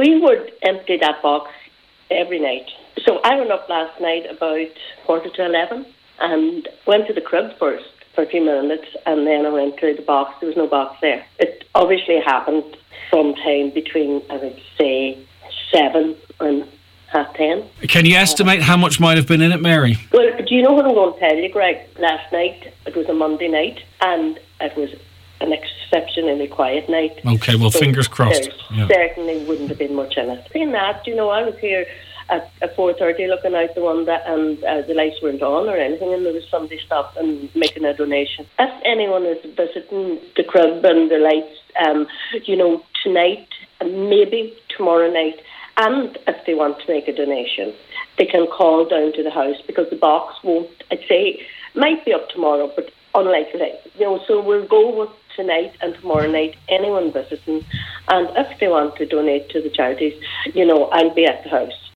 We would empty that box every night. So I went up last night about 11:15 and went to the crib first for a few minutes, and then I went to the box. There was no box there. It obviously happened sometime between, I would say, 7 and 10:30. Can you estimate how much might have been in it, Mary? Well, do you know what I'm going to tell you, Greg? Last night, it was a Monday night, and it was an exceptionally quiet night. Okay, well, so fingers crossed. There certainly wouldn't have been much in it. Saying that, I was here at 4:30 looking out the window, and the lights weren't on or anything, and there was somebody stopped and making a donation. If anyone is visiting the crib and the lights, tonight and maybe tomorrow night, and if they want to make a donation, they can call down to the house, because the box won't, I'd say, might be up tomorrow, but unlikely. So we'll go with tonight and tomorrow night, anyone visiting, and if they want to donate to the charities, I'll be at the house.